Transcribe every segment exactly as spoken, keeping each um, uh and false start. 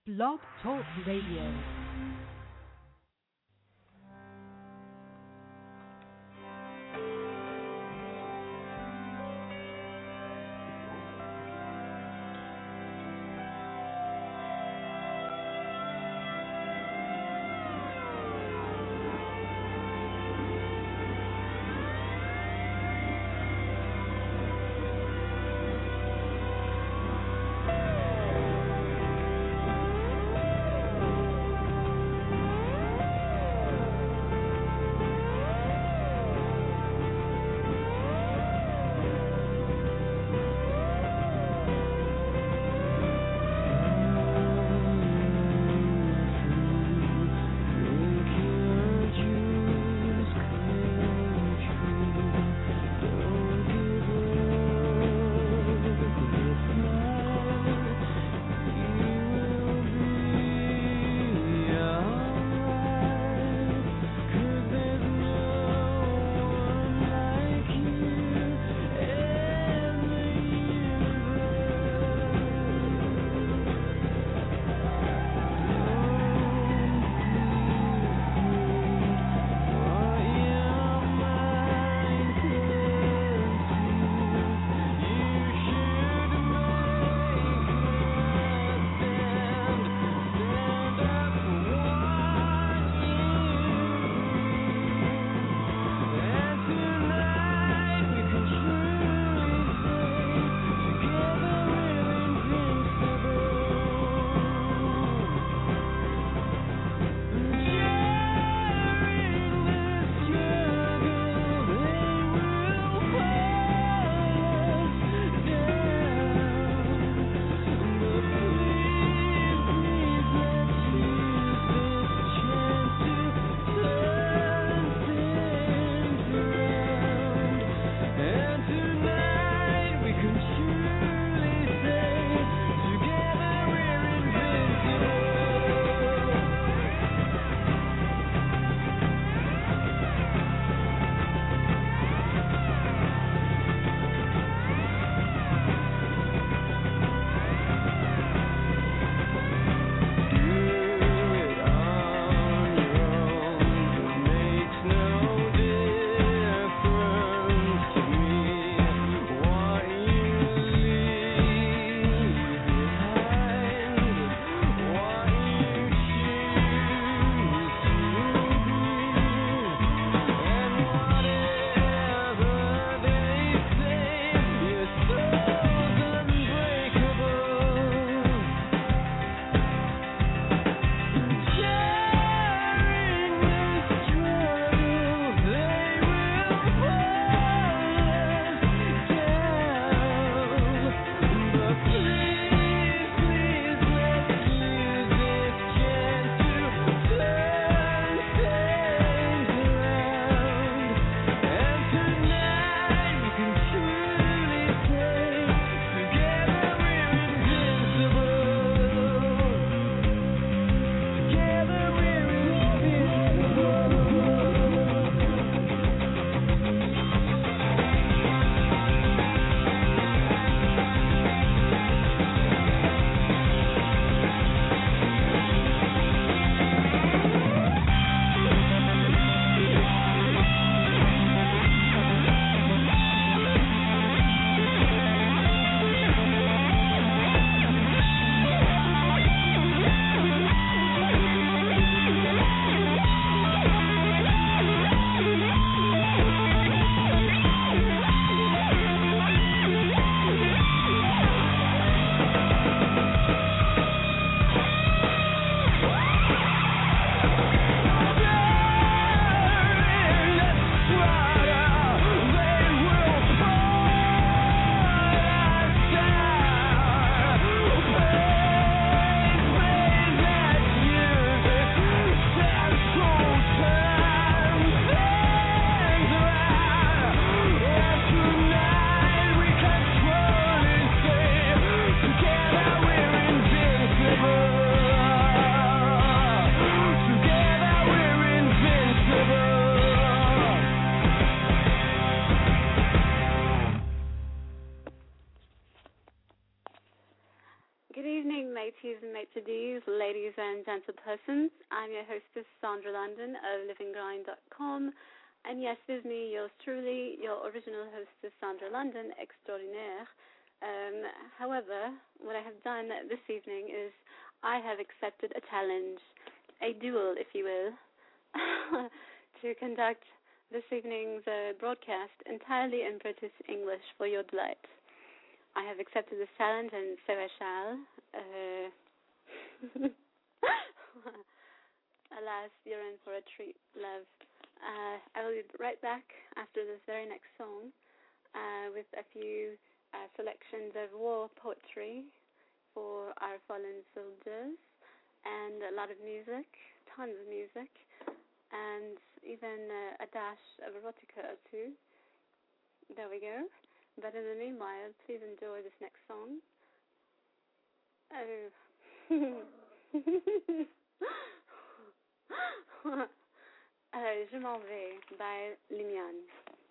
Blog Talk Radio. Greetings, ladies and gentlepersons. I'm your hostess, Sandra London of living grind dot com. And yes, with me, yours truly, your original hostess, Sandra London, extraordinaire. Um, however, what I have done this evening is I have accepted a challenge, a duel, if you will, to conduct this evening's uh, broadcast entirely in British English for your delight. I have accepted this challenge, and so I shall. Uh, Alas, you're in for a treat, love. Uh, I will be right back after this very next song uh, with a few uh, selections of war poetry for our fallen soldiers and a lot of music, tons of music, and even uh, a dash of erotica or two. There we go. But in the meanwhile, please enjoy this next song. Oh. euh, je m'en vais by Limiane.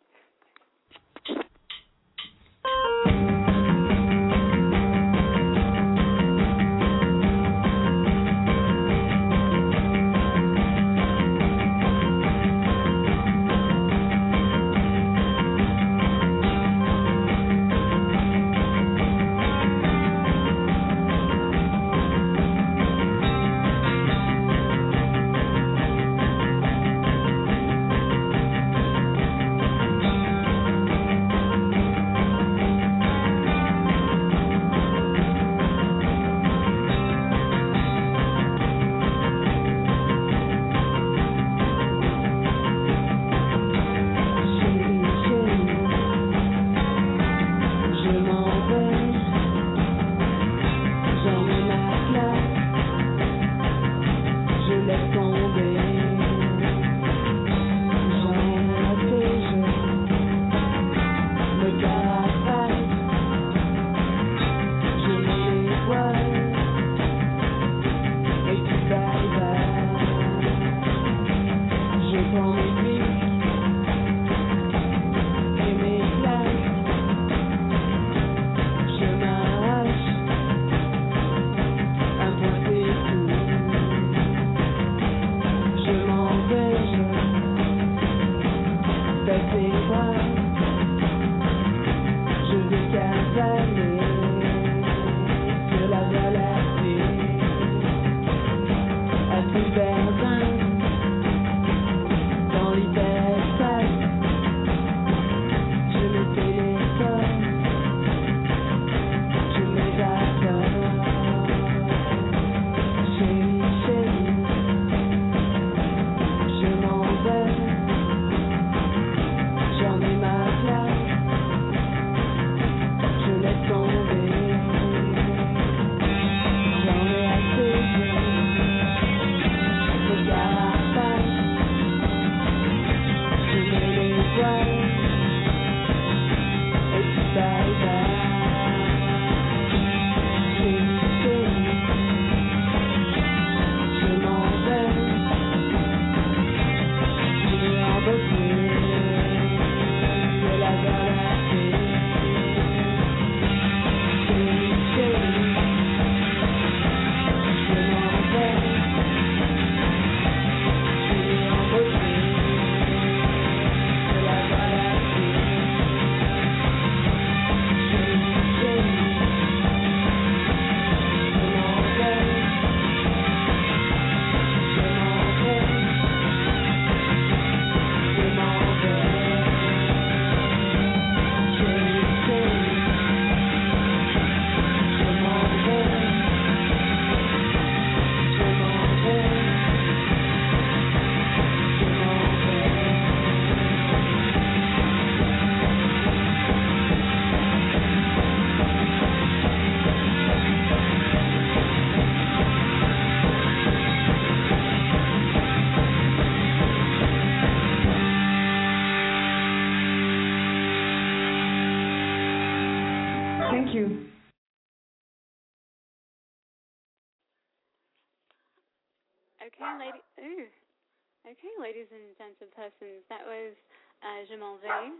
Okay, lady. Ooh. Okay, ladies and gentlepersons, that was uh, Je m'en vais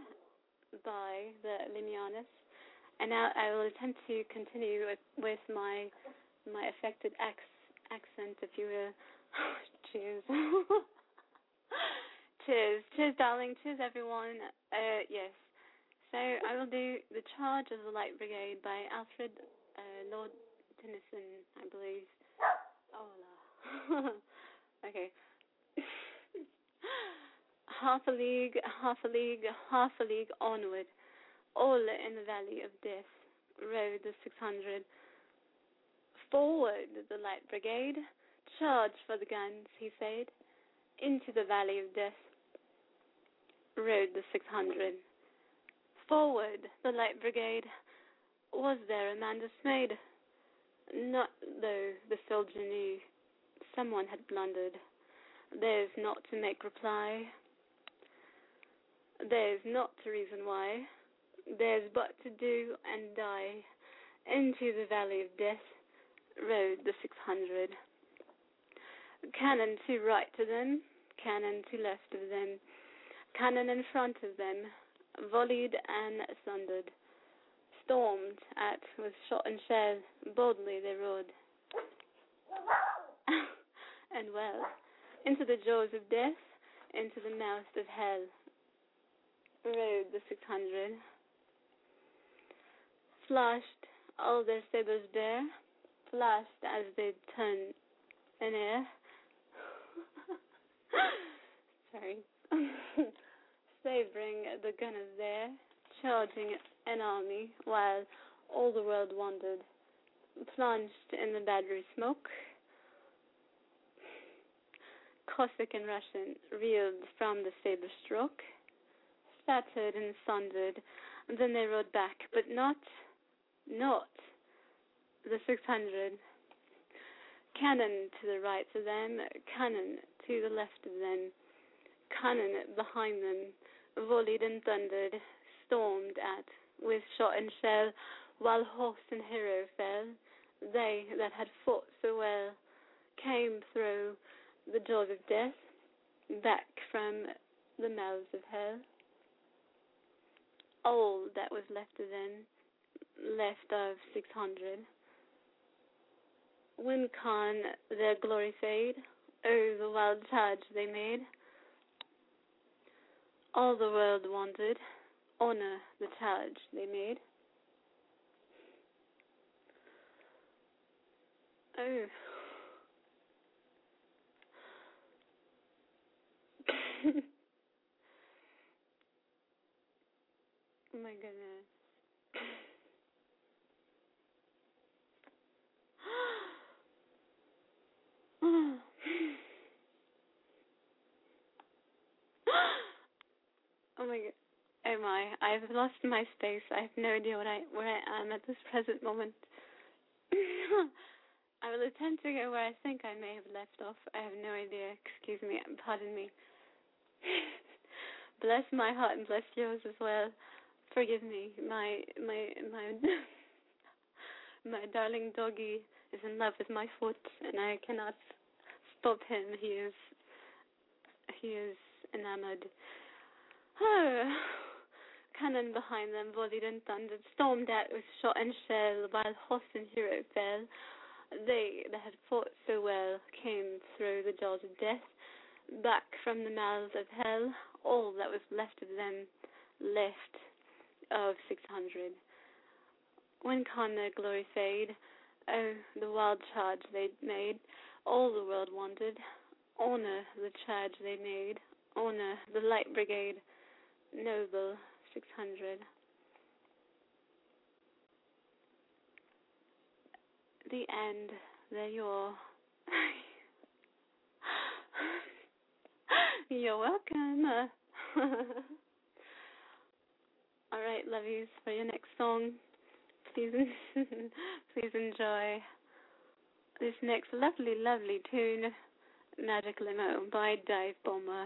by the Limianis. And now I will attempt to continue with, with my my affected ex accent, if you will. Cheers. Cheers. Cheers, darling. Cheers, everyone. Uh, yes. So I will do The Charge of the Light Brigade by Alfred uh, Lord Tennyson, I believe. Oh, la. Okay. Half a league, half a league, half a league onward, all in the valley of death, rode the six hundred. Forward, the light brigade, charge for the guns, he said. Into the valley of death, rode the six hundred. Forward, the light brigade. Was there a man dismayed? Not though the soldier knew someone had blundered. There's not to make reply. There's not to reason why. There's but to do and die. Into the valley of death rode the six hundred. Cannon to right to them, cannon to left of them, cannon in front of them, volleyed and sundered. Stormed at with shot and shell, boldly they rode. And well, into the jaws of death, into the mouth of hell, rode the six hundred. Flashed all their sabres bare, flashed as they turned in air. Sorry. Sabering the gunners there, charging an army, while all the world wandered, plunged in the battery smoke. Cossack and Russian reeled from the saber stroke, spattered and sundered, and then they rode back, but not, not the six hundred. Cannon to the right of them, cannon to the left of them, cannon behind them, volleyed and thundered, stormed at with shot and shell, while horse and hero fell. They that had fought so well came through the jaws of death, back from the mouths of hell. All that was left of them, left of six hundred. When can their glory fade? Oh, the wild charge they made. All the world wanted, honor the charge they made. Oh. Oh my goodness. Oh my god. Oh my, I've lost my space. I have no idea what I where I am at this present moment. I will attempt to go where I think I may have left off. I have no idea. Excuse me, pardon me. Bless my heart and bless yours as well. Forgive me. My my my my darling doggy is in love with my foot, and I cannot stop him. He is he is enamored. Oh, cannon behind them, volleyed and thundered, stormed at with shot and shell, while horse and hero fell. They that had fought so well came through the jaws of death, back from the mouths of hell. All that was left of them, left of six hundred. When can their glory fade? Oh, the wild charge they made. All the world wanted. Honor the charge they made. Honor the light brigade. Noble six hundred. The end. There you are. You're welcome. All right, lovies, for your next song, please, please enjoy this next lovely, lovely tune, Magic Limo by Dive Bomber.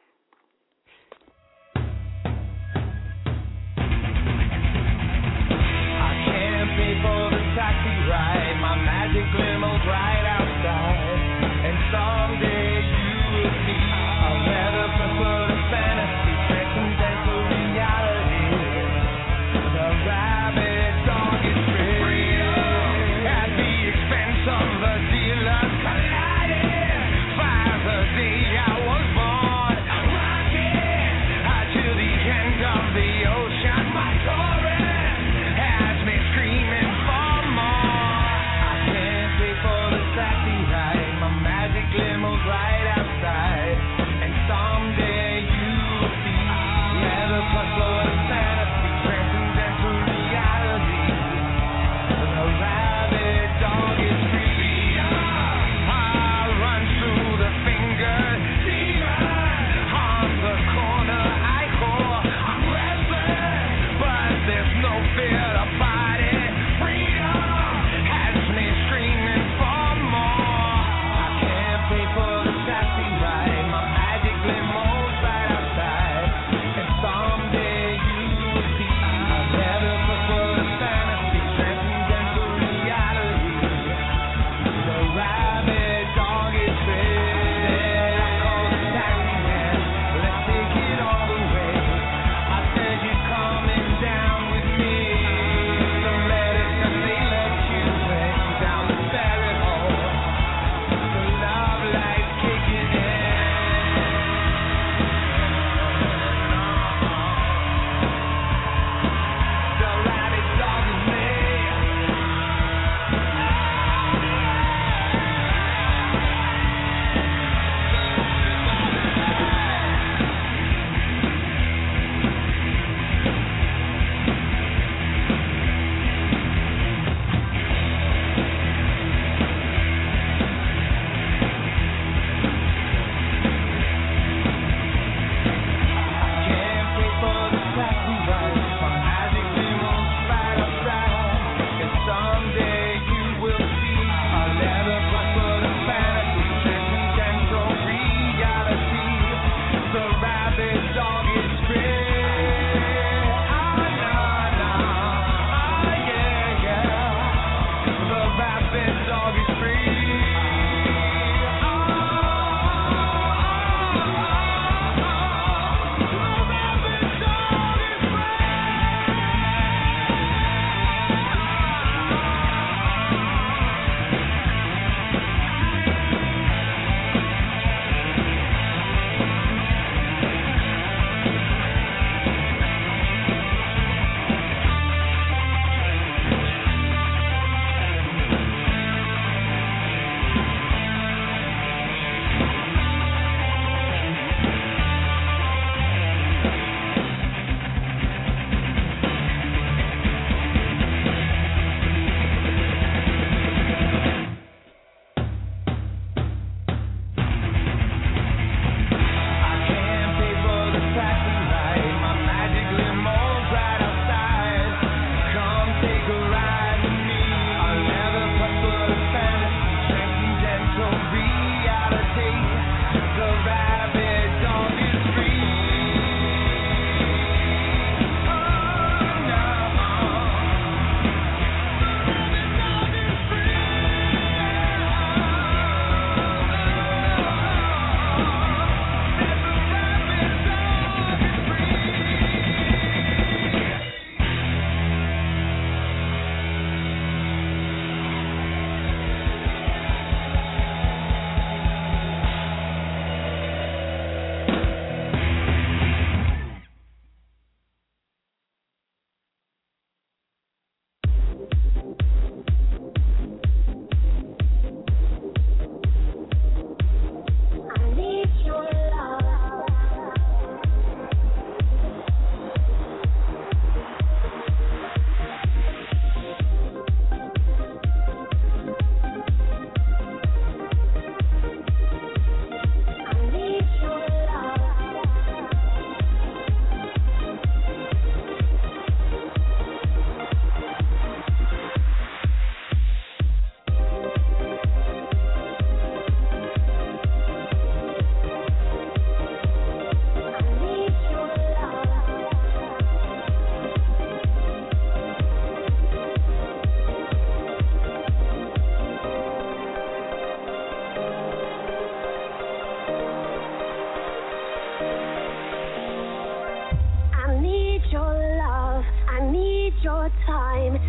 For the taxi ride, my magic limo's right outside, and someday you will see I'll never prefer the fantasy, transcendental reality. The rabbit dog is free at the expense of a dealer's cut.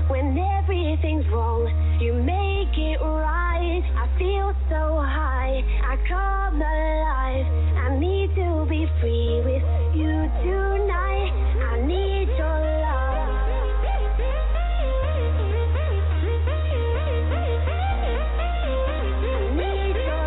When everything's wrong, you make it right. I feel so high, I come alive. I need to be free with you tonight. I need your love. I need your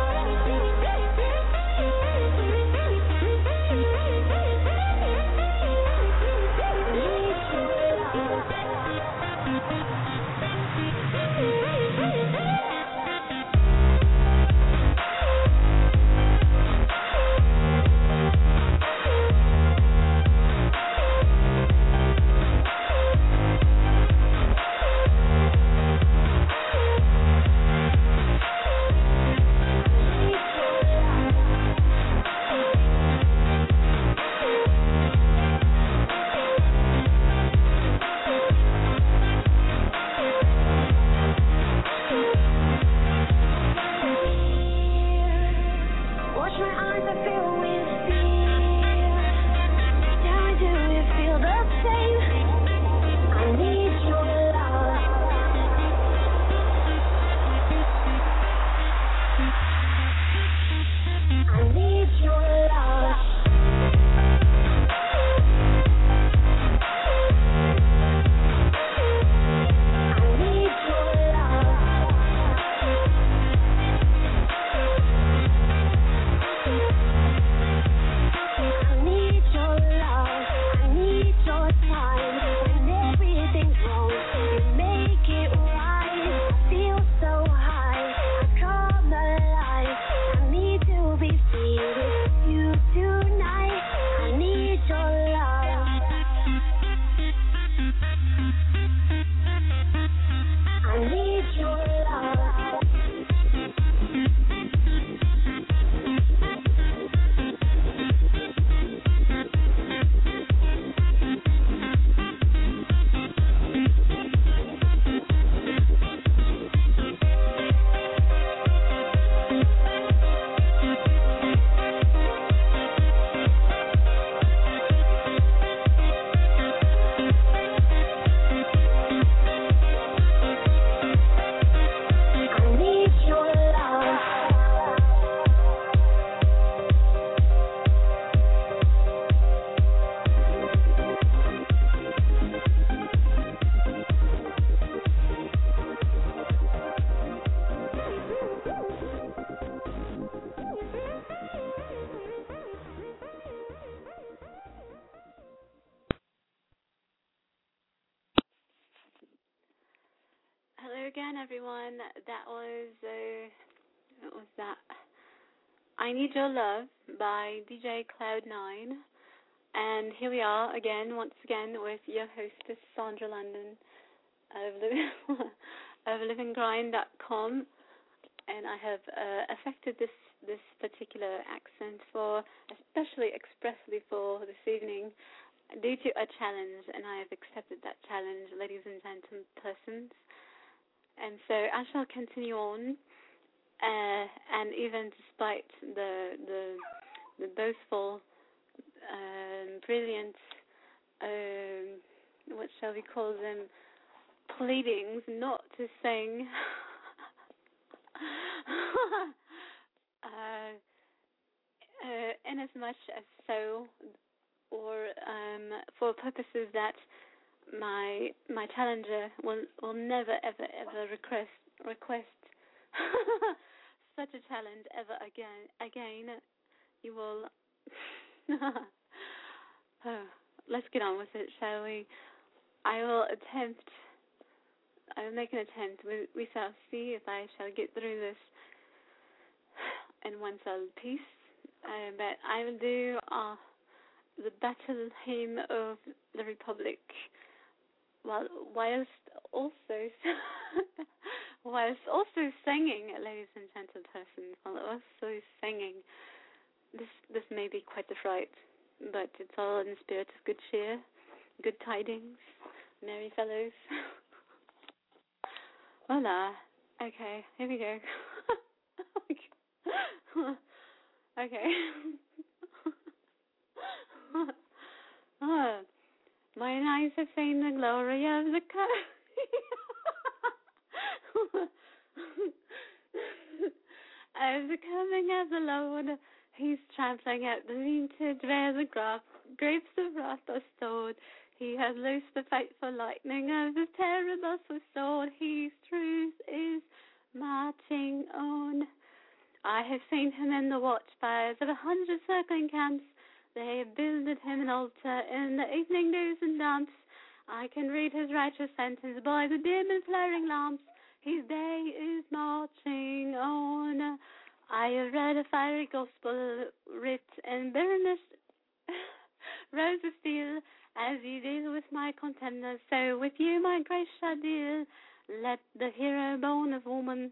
Hello again, everyone. That was, uh, what was that? I Need Your Love by D J Cloud nine. And here we are again, once again, with your hostess, Sandra London of, Liv- of living grind dot com. And I have uh, affected this, this particular accent for, especially expressly for this evening, due to a challenge, and I have accepted that challenge, ladies and gentlemen, persons. And so I shall continue on, uh, and even despite the the, the boastful, um, brilliant, um, what shall we call them, pleadings not to sing, uh, uh, in as much as so, or um, for purposes that my my challenger will will never ever ever request request such a challenge ever again again. You will oh, let's get on with it, shall we? I will attempt I will make an attempt. We we shall see if I shall get through this in one solid piece. Uh, but I will do uh, the battle hymn of the Republic. Well, whilst also whilst also singing, ladies and gentlemen, while also singing, this this may be quite a fright, but it's all in the spirit of good cheer, good tidings, merry fellows. Voila. Okay, here we go. Okay. Oh. Mine eyes have seen the glory of the coast. overcoming as alone. He's trampling out the vintage where the gra- grapes of wrath are stored. He has loosed the fateful lightning of his terror thus restored. His truth is marching on. I have seen him in the watchfires of a hundred circling camps. They have builded him an altar in the evening dews and damps. I can read his righteous sentence by the dim and flaring lamps. His day is marching on. I have read a fiery gospel writ in bitterness, rose of steel. As you deal with my contemners, so with you my grace shall deal. Let the hero born of woman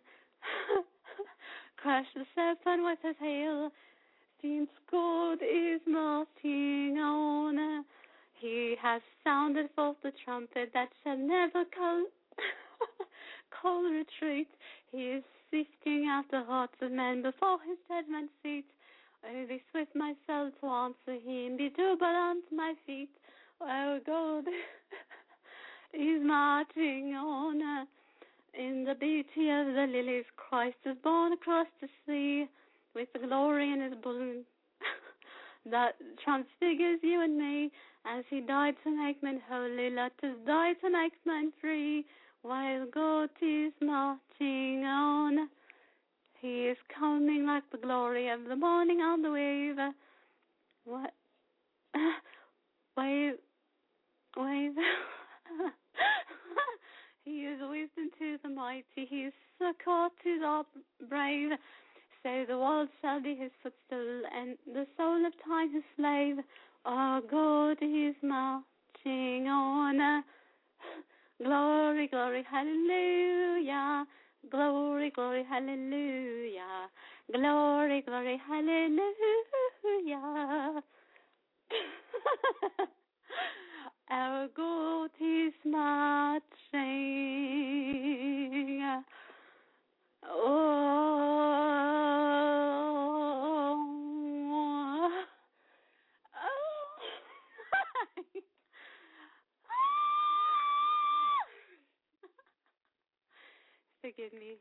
crush the serpent with his heel. Since God is marching on, he has sounded forth the trumpet that shall never call, call retreat. He is sifting out the hearts of men before his judgment seat. Oh, be swift my soul to answer him, be double unto my feet. Oh, God is marching on. In the beauty of the lilies, Christ is born across the sea with the glory in his bosom that transfigures you and me. As he died to make men holy, let us die to make men free. While God is marching on, he is coming like the glory of the morning on the wave. What? Wave. Wave. He is wisdom to the mighty, he is succor to the brave. So the world shall be his footstool, and the soul of time his slave. Our God is marching on. Glory, glory, hallelujah. Glory, glory, hallelujah. Glory, glory, hallelujah. Our God is marching. Oh. Oh. Forgive me.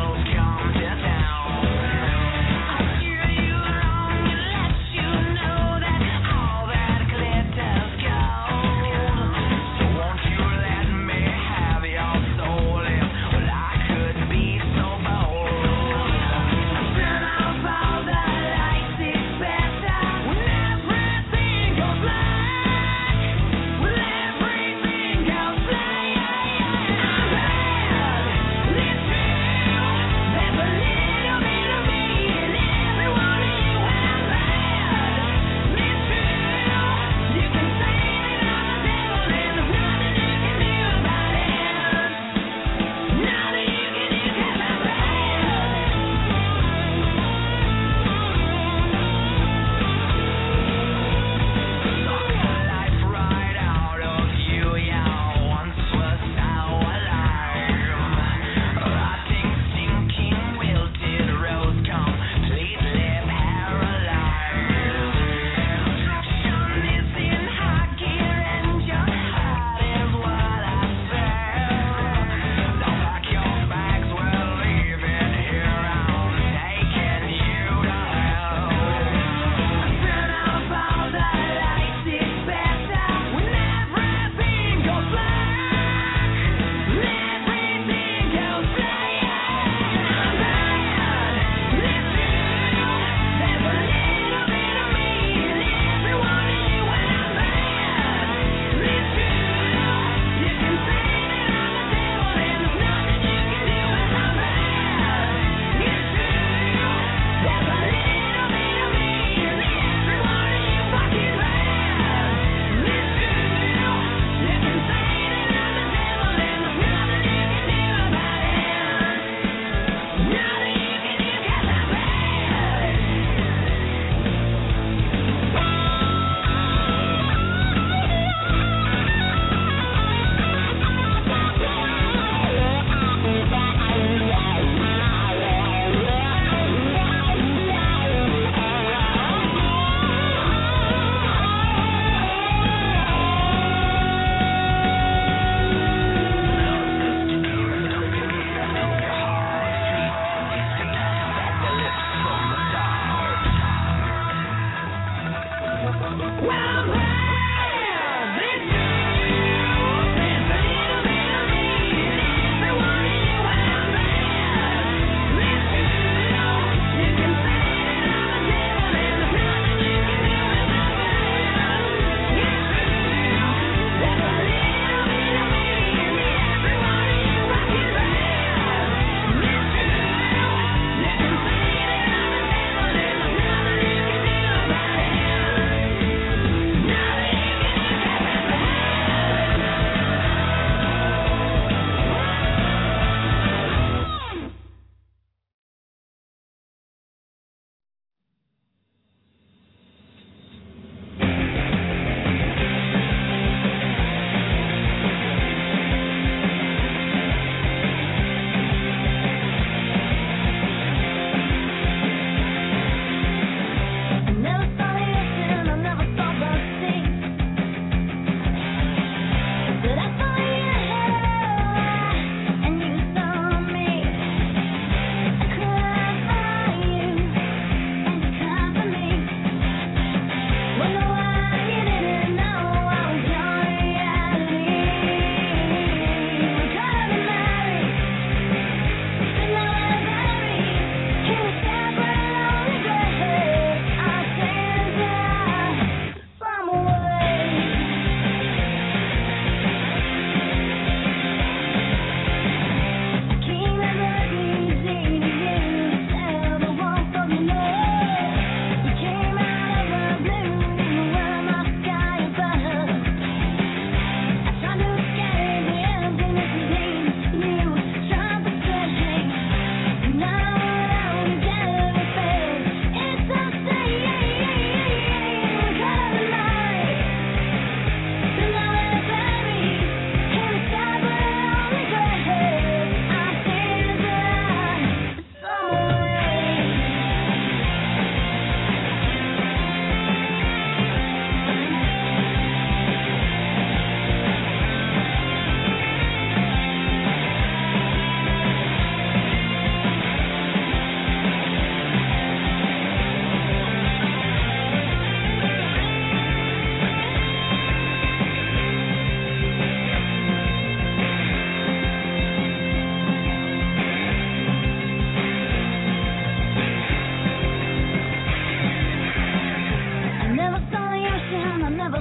You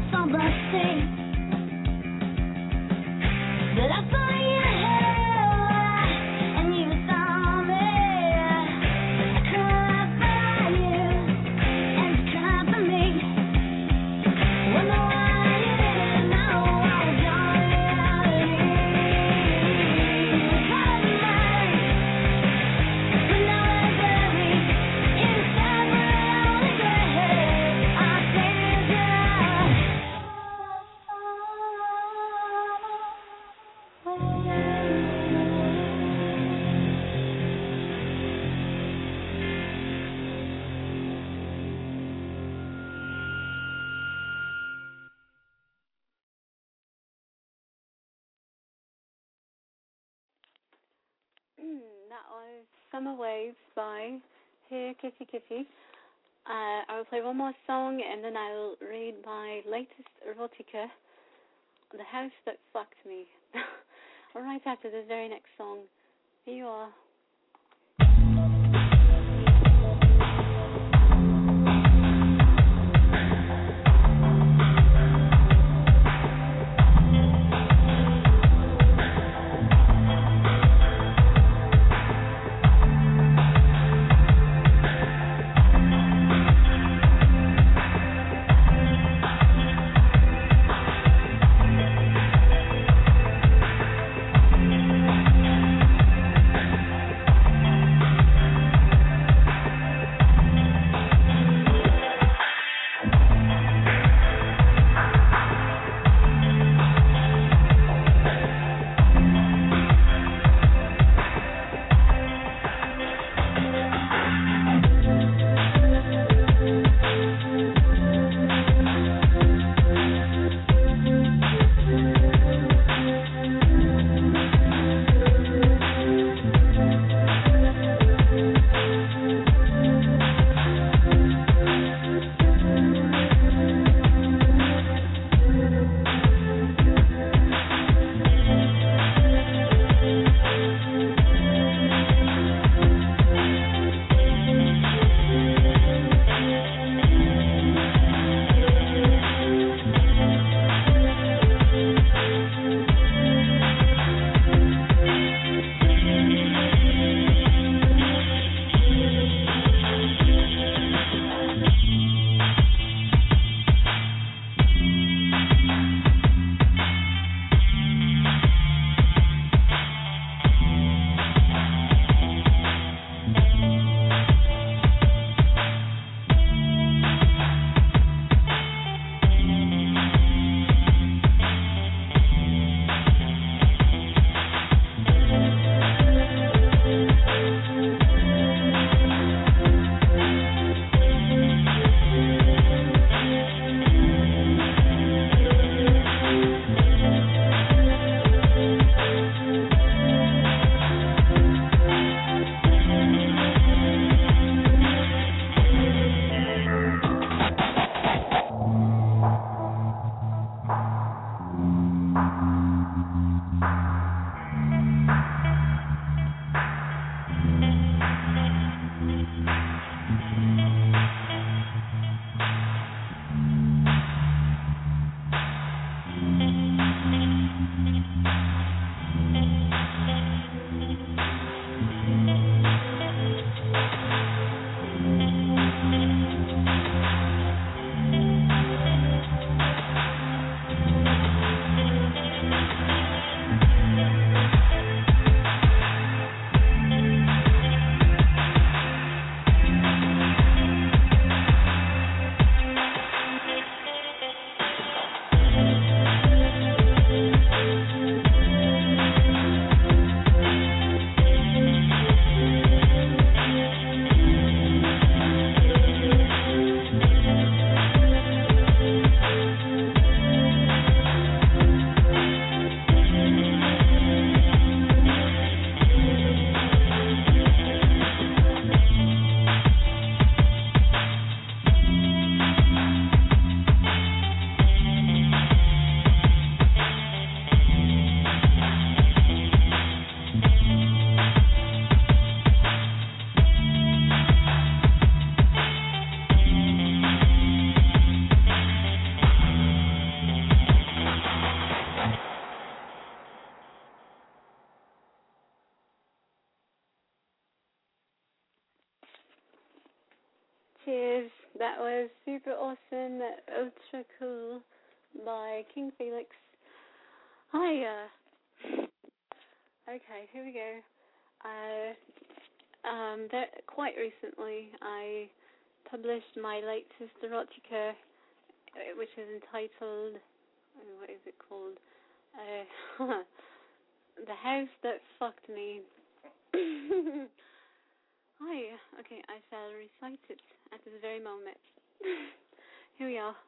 That was Summer Waves by Here Kitty Kitty. Uh, I will play one more song and then I will read my latest erotica, The House That Fucked Me. Right after this very next song. Here you are. cheers. That was super awesome, ultra cool by King Felix. Hi, uh, okay, here we go. Uh, um, there, quite recently, I published my latest erotica, uh, which is entitled, oh, what is it called? Uh, The House That Fucked Me. Hi, okay, I shall recite it at this very moment. Here we are.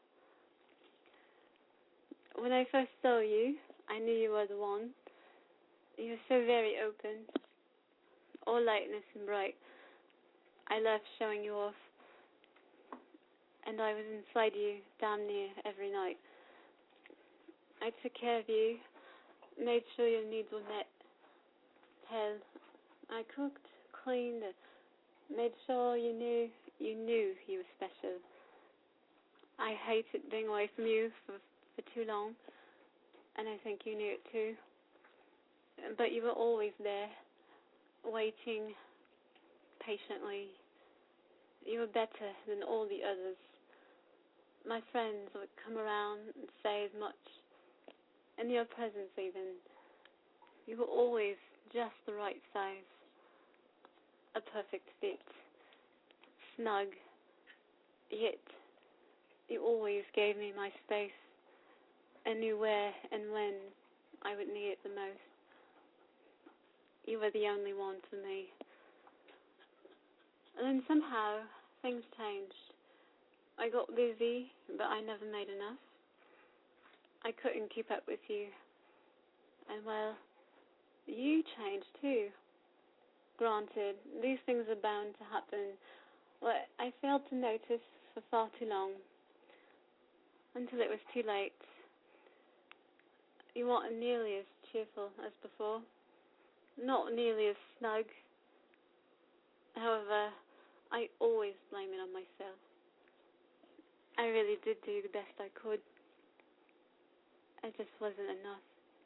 When I first saw you, I knew you were the one. You were so very open, all lightness and bright. I loved showing you off, and I was inside you damn near every night. I took care of you, made sure your needs were met. Hell, I cooked, cleaned, made sure you knew you knew you were special. I hated being away from you for, for too long, and I think you knew it too. But you were always there, waiting patiently. You were better than all the others. My friends would come around and say as much, in your presence even. You were always just the right size, a perfect fit, snug, yet you always gave me my space and knew where and when I would need it the most. You were the only one for me. And then somehow things changed. I got busy, but I never made enough. I couldn't keep up with you. And well, you changed too. Granted, these things are bound to happen. But I failed to notice for far too long, until it was too late. You weren't nearly as cheerful as before, not nearly as snug. However, I always blame it on myself. I really did do the best I could. It just wasn't enough.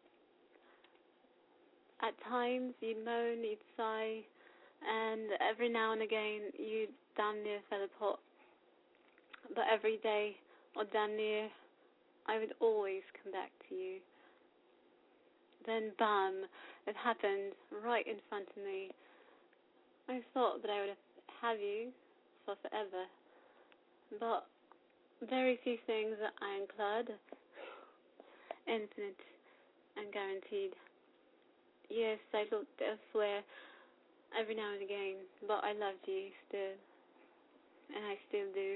At times, you'd moan, you'd sigh, and every now and again, you damn near fell apart. But every day, or damn near, I would always come back to you. Then, bam, it happened right in front of me. I thought that I would have you for forever. But very few things are ironclad, infinite, and guaranteed. Yes, I looked elsewhere every now and again, but I loved you still, and I still do.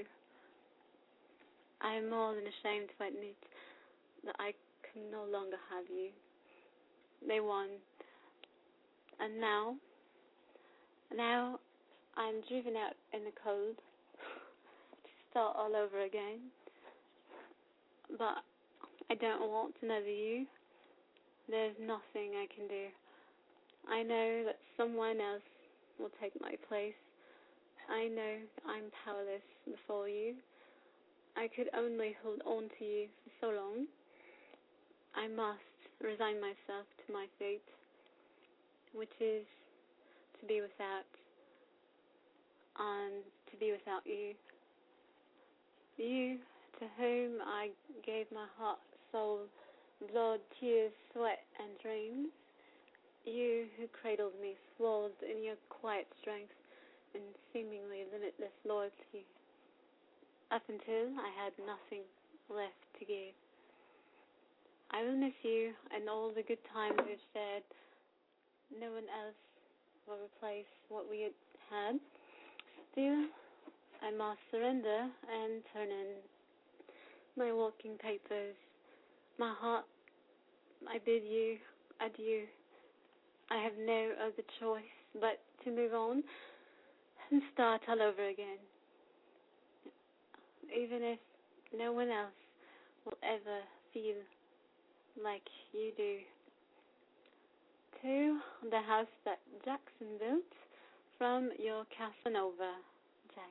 I am more than ashamed to admit that I can no longer have you. They won. And now, now I'm driven out in the cold to start all over again. But I don't want another you. There's nothing I can do. I know that someone else will take my place. I know I'm powerless before you. I could only hold on to you for so long. I must resign myself to my fate, which is to be without, and to be without you. You, to whom I gave my heart, soul, blood, tears, sweat, and dreams. You who cradled me, swathed in your quiet strength and seemingly limitless loyalty, up until I had nothing left to give. I will miss you and all the good times we've shared. No one else will replace what we had. Still, I must surrender and turn in my walking papers. My heart, I bid you adieu. I have no other choice but to move on and start all over again. Even if no one else will ever feel like you do. To the house that Jackson built from your Casanova, Jax.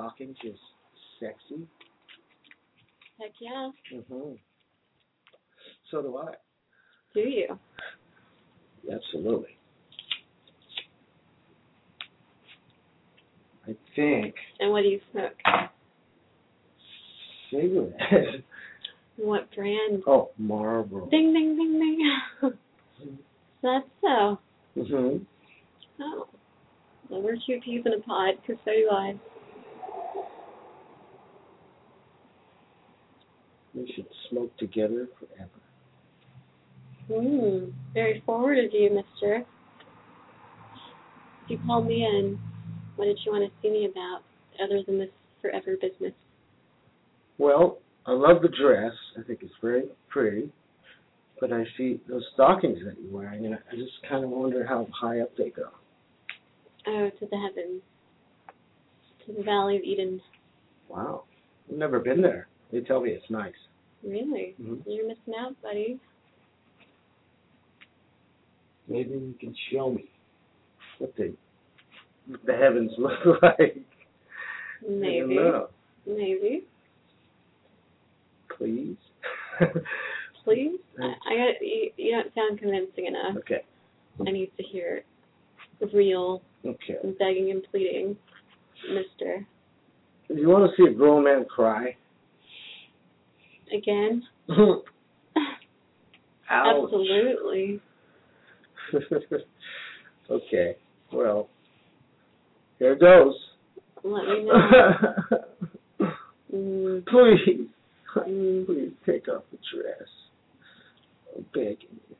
stockings is sexy. Heck yeah. Mm-hmm. So do I. Do you? Absolutely. I think And what do you smoke? cigarette. What brand? Oh, Marlboro. Ding, ding, ding, ding. That's so. Mm-hmm. Oh. Well, we're two peas in a pod, because so do I. We should smoke together forever. Hmm. Very forward of you, mister. You called me in. What did you want to see me about, other than this forever business? Well, I love the dress. I think it's very pretty. But I see those stockings that you're wearing, and I just kind of wonder how high up they go. Oh, to the heavens. To the Valley of Eden. Wow. I've never been there. They tell me it's nice. Really? Mm-hmm. You're missing out, buddy. Maybe you can show me what the, what the heavens look like. Maybe. I don't know. Maybe. Please? Please? I, I got you, you don't sound convincing enough. Okay. I need to hear real, Okay. begging and pleading, mister. Do you want to see a grown man cry? Again? Ouch. Absolutely. Okay. Well, here goes. Let me know. mm. Please. Mm. Please take off the dress. I'm begging you.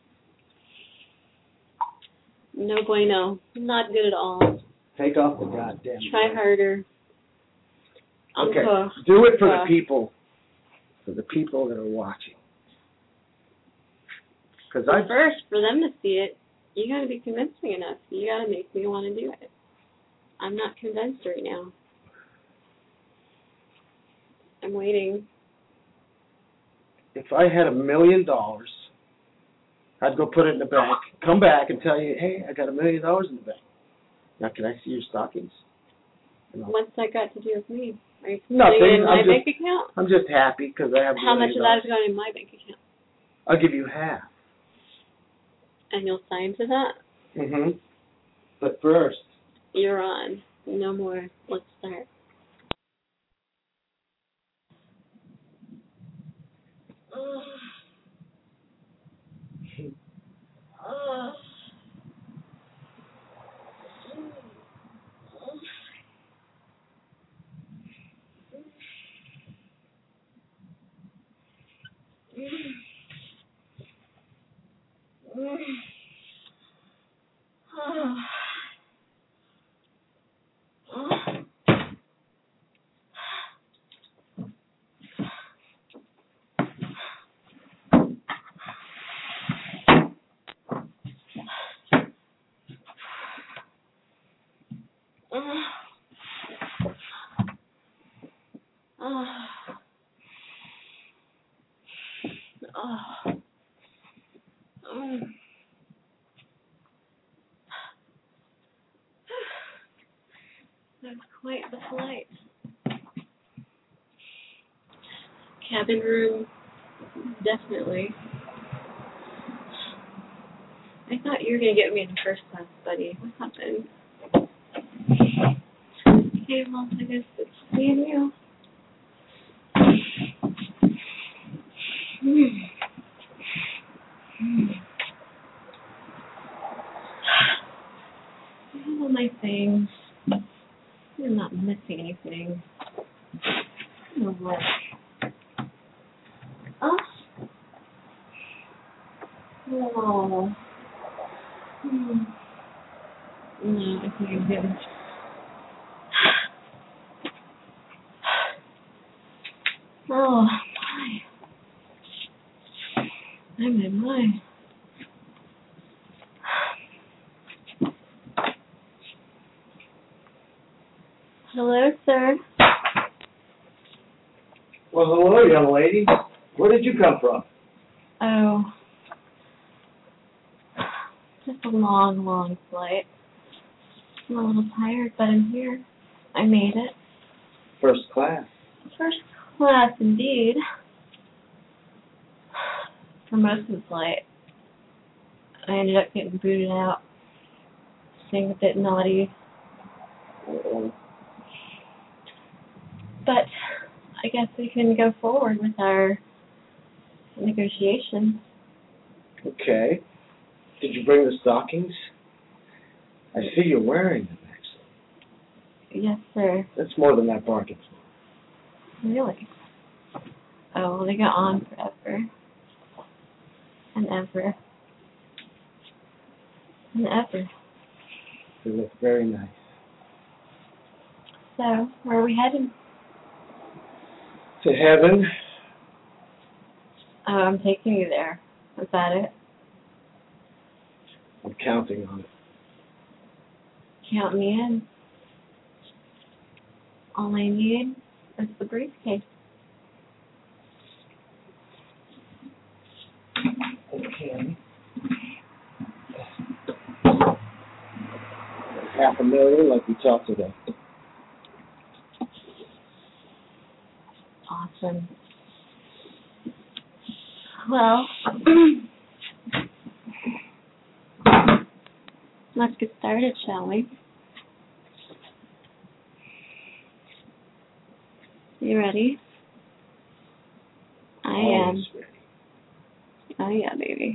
No bueno. Not good at all. Take off the goddamn Try dress. harder. Okay. Encore. Do it for Encore. the people. For the people that are watching. Because I Well, first, for them to see it, you got to be convincing enough. You got to make me want to do it. I'm not convinced right now. I'm waiting. If I had a million dollars, I'd go put it in the bank, come back and tell you, hey, I got a million dollars in the bank. Now, can I see your stockings? No. What's that got to do with me? Are you Nothing. putting it in my I'm bank just, account? I'm just happy because I have a How much million of that is dollars. going in my bank account? I'll give you half. And you'll sign to that? Mm-hmm. But first. You're on. No more. Let's start. Oh. Oh. That's quite the flight. Cabin room, definitely. I thought you were going to get me in first class, buddy. What happened? Okay, well, I guess it's me and you. Mm. Mm. I have all my things. I'm not missing anything. No work. Oh. Oh. Hmm. No, I think I'm good. Oh, my. I'm in mine. Hello, sir. Well, hello, young lady. Where did you come from? Oh. Just a long, long flight. I'm a little tired, but I'm here. I made it. First class. First class indeed. For most of the flight, I ended up getting booted out, being a bit naughty. Uh-oh. But I guess we can go forward with our negotiations. Okay. Did you bring the stockings? I see you're wearing them, actually. Yes, sir. That's more than that bargain. Really? Oh, well, they go on forever. And ever. And ever. They look very nice. So, where are we heading? To heaven. Oh, I'm taking you there. Is that it? I'm counting on it. Count me in. All I need is the briefcase. Okay. Half a million, like we talked about. Awesome. Well, let's get started, shall we? You ready? I am. Always ready. Oh yeah, baby.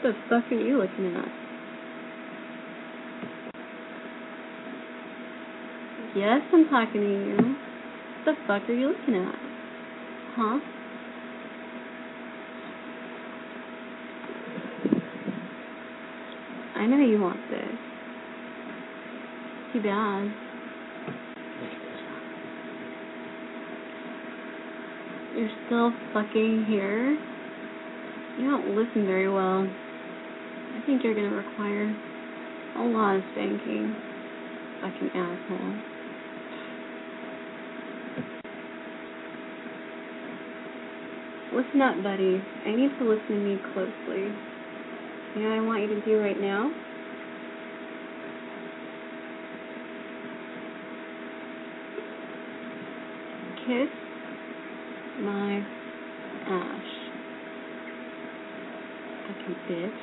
the fuck are you looking at? Yes, I'm talking to you. What the fuck are you looking at? Huh? I know you want this. Too bad. You're still fucking here? You don't listen very well. I think you're gonna require a lot of spanking. Fucking asshole. Listen up, buddy. I need to listen to me closely. You know what I want you to do right now? Kiss my ass. Fucking bitch.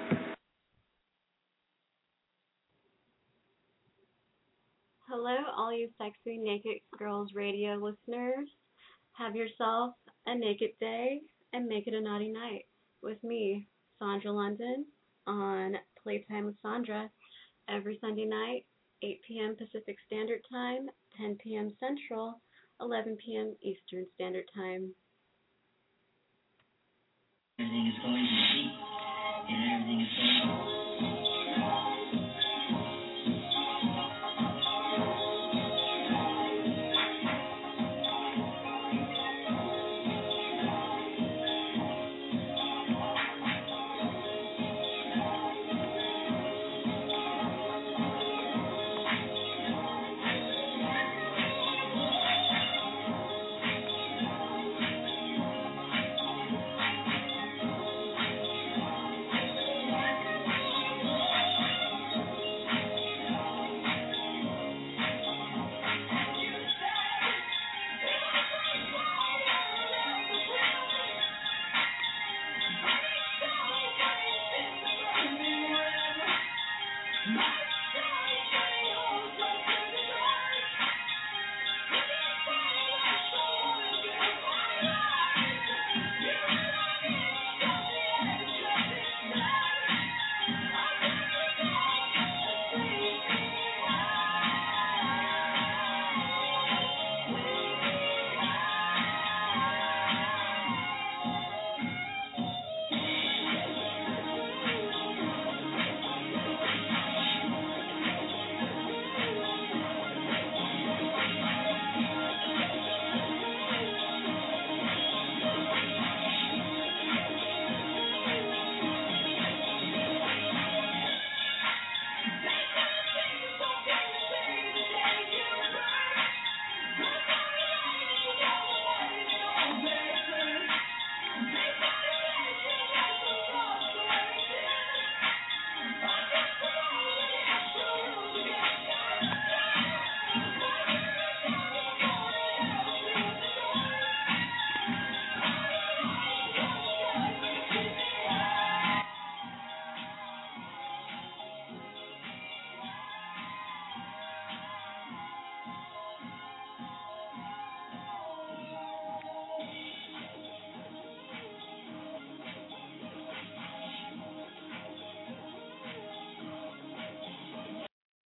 Hello, all you sexy Naked Girls Radio listeners. Have yourself a naked day and make it a naughty night with me, Sandra London, on Playtime with Sandra every Sunday night, eight p.m. Pacific Standard Time, ten p.m. Central, eleven p.m. Eastern Standard Time. Everything is going to be, and everything is going